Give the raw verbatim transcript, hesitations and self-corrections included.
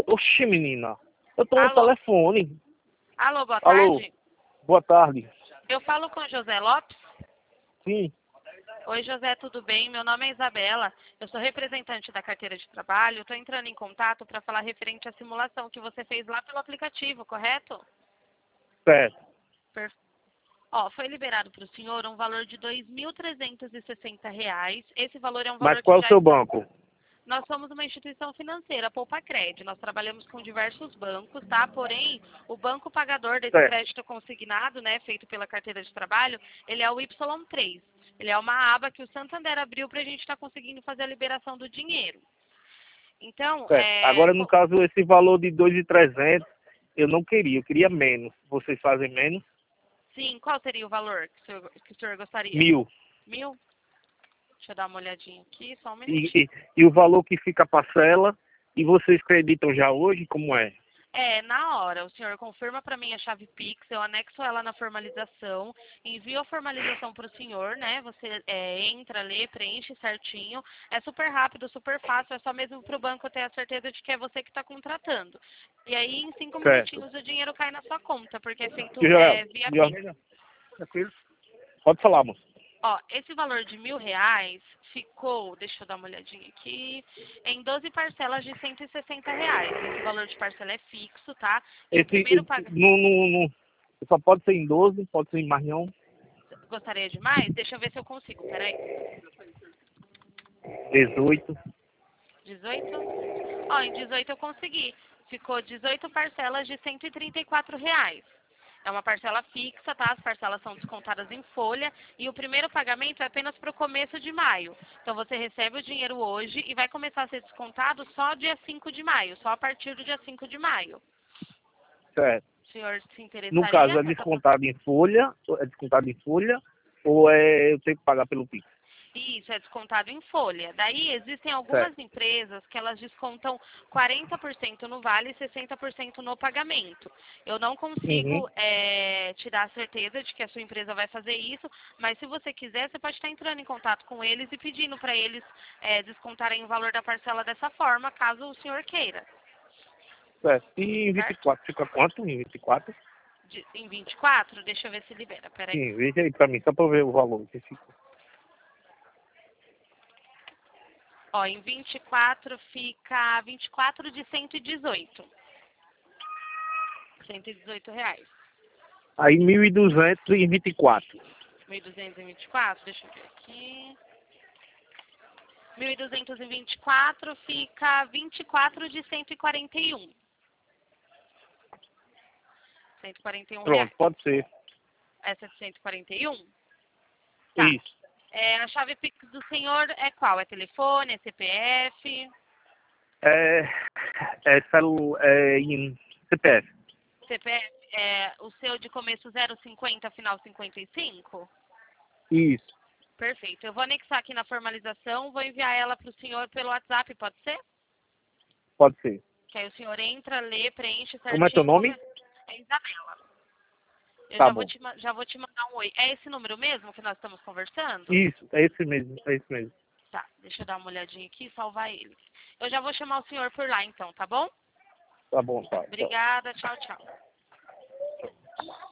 Oxi, menina. Eu tô no Alô? telefone. Alô, boa Alô? tarde. Boa tarde. Eu falo com José Lopes. Sim. Oi, José, tudo bem? Meu nome é Isabela. Eu sou representante da carteira de trabalho. Estou entrando em contato para falar referente à simulação que você fez lá pelo aplicativo, correto? Certo. Per- Ó, foi liberado para o senhor um valor de dois mil trezentos e sessenta reais. Esse valor é um Mas valor qual que é o já seu está... banco? Nós somos uma instituição financeira, Poupa Crédito. Nós trabalhamos com diversos bancos, tá? Porém, o banco pagador desse Certo. crédito consignado, né, feito pela carteira de trabalho, ele é o Y três. Ele é uma aba que o Santander abriu para a gente estar conseguindo fazer a liberação do dinheiro. Então, Certo. é, Agora, no co- caso, esse valor de dois mil e trezentos, eu não queria. Eu queria menos. Vocês fazem menos? sim, qual seria o valor que o senhor, que o senhor gostaria? Mil. Mil? Deixa eu dar uma olhadinha aqui, só um E, minutinho. e, e o valor que fica a parcela, e vocês acreditam já hoje, como é? É, na hora, o senhor confirma para mim a chave Pix, eu anexo ela na formalização, envio a formalização para o senhor, né? Você é, entra, lê, preenche certinho. É super rápido, super fácil, é só mesmo para o banco ter a certeza de que é você que está contratando. E aí, em cinco Certo. minutinhos, o dinheiro cai na sua conta, porque é feito Já, é, via já, Pix. tranquilo? Pode falar, moço. Ó, esse valor de mil reais ficou, deixa eu dar uma olhadinha aqui, em doze parcelas de cento e sessenta reais. Esse valor de parcela é fixo, tá? E o Esse, primeiro pagamento... no, no, no, só pode ser em doze, pode ser em mais não. Gostaria de mais? Deixa eu ver se eu consigo, peraí. dezoito. dezoito? Ó, em dezoito eu consegui. Ficou dezoito parcelas de cento e trinta e quatro reais. É uma parcela fixa, tá? As parcelas são descontadas em folha e o primeiro pagamento é apenas para o começo de maio. Então você recebe o dinheiro hoje e vai começar a ser descontado só dia cinco de maio, só a partir do dia cinco de maio. Certo. O senhor se No caso, interessaria é nessa... descontado em folha, é descontado em folha, ou é eu tenho que pagar pelo Pix? Isso, é descontado em folha. Daí existem algumas Certo. empresas que elas descontam quarenta por cento no vale e sessenta por cento no pagamento. Eu não Uhum. consigo é, te dar a certeza de que a sua empresa vai fazer isso, mas se você quiser, você pode estar entrando em contato com eles e pedindo para eles é, descontarem o valor da parcela dessa forma, caso o senhor queira. Certo. E em vinte e Certo? quatro fica quanto? Em vinte e quatro? De, em vinte e quatro, deixa eu ver se libera, peraí. Sim, veja aí pra mim, só pra eu ver o valor que fica. Ó, em vinte e quatro fica vinte e quatro de cento e dezoito. cento e dezoito reais. Aí mil e duzentos em vinte e quatro. mil e duzentos e vinte e quatro, deixa eu ver aqui. mil e duzentos e vinte e quatro fica vinte e quatro de cento e quarenta e um. cento e quarenta e um Pronto, reais. pode ser. Essa é de cento e quarenta e um? Tá. Isso. É, a chave Pix do senhor é qual? É telefone, é C P F? É, é, celu, é em C P F. C P F é o seu de começo zero cinquenta, final cinquenta e cinco? Isso, Perfeito. Eu vou anexar aqui na formalização, vou enviar ela para o senhor pelo WhatsApp, pode ser? pode ser. Que aí o senhor entra, lê, preenche Como é certinho teu e nome? come... É Isabela. Eu Tá já vou, bom. te, ma- já vou te mandar um oi. É esse número mesmo que nós estamos conversando? Isso, é esse mesmo, é esse mesmo. Tá, deixa eu dar uma olhadinha aqui e salvar ele. Eu já vou chamar o senhor por lá então, tá bom? Tá bom, tá. Tchau. Obrigada, tchau, tchau.